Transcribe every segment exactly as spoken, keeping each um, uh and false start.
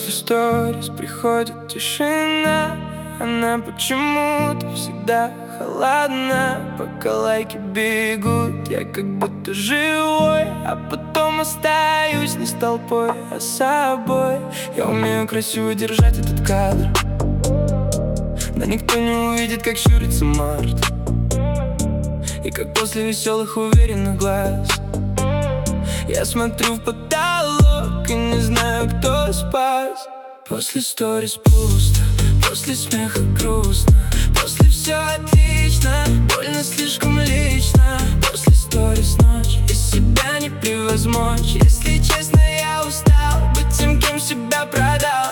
После сторис приходит тишина. Она почему-то всегда холодна. Пока лайки бегут, я как будто живой, а потом остаюсь не с толпой, а с собой. Я умею красиво держать этот кадр, да никто не увидит, как щурится Март, и как после веселых уверенных глаз я смотрю в потолок и не знаю, кто спас. После сторис пусто, после смеха грустно, после все отлично, больно слишком лично. После сторис ночь, и себя не превозмочь. Если честно, я устал быть тем, кем себя продал.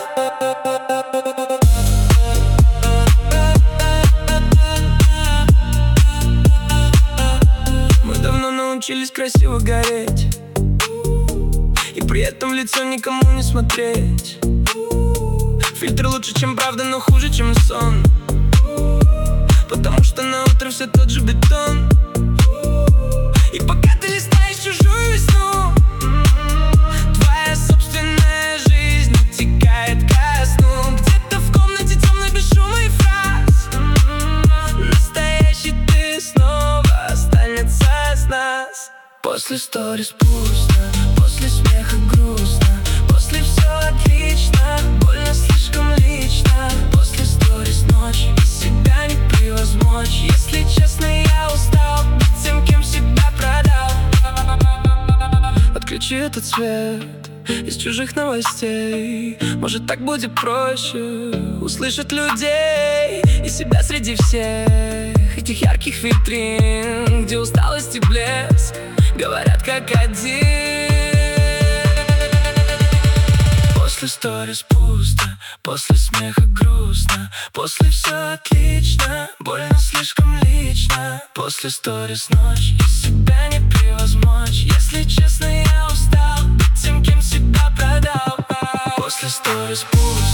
Мы давно научились красиво гореть, и при этом в лицо никому не смотреть. Фильтр лучше, чем правда, но хуже, чем сон, потому что на утро все тот же бетон. И пока ты листаешь чужую весну, твоя собственная жизнь утекает ко сну. Где-то в комнате темно без шума и фраз настоящий ты снова останется с нас. После сторис пусто, после смеха грустно, после все отлично, больно слишком лично. После сторис ночь, и себя не превозмочь. Если честно, я устал быть тем, кем себя продал. Отключи этот свет из чужих новостей, может, так будет проще услышать людей и себя среди всех этих ярких витрин, где усталость и блеск говорят как один. После сторис пусто, после смеха грустно, после все отлично, больно слишком лично. После сторис ночь, и себя не превозмочь. Если честно, я устал быть тем, кем себя продал. После сторис пусто,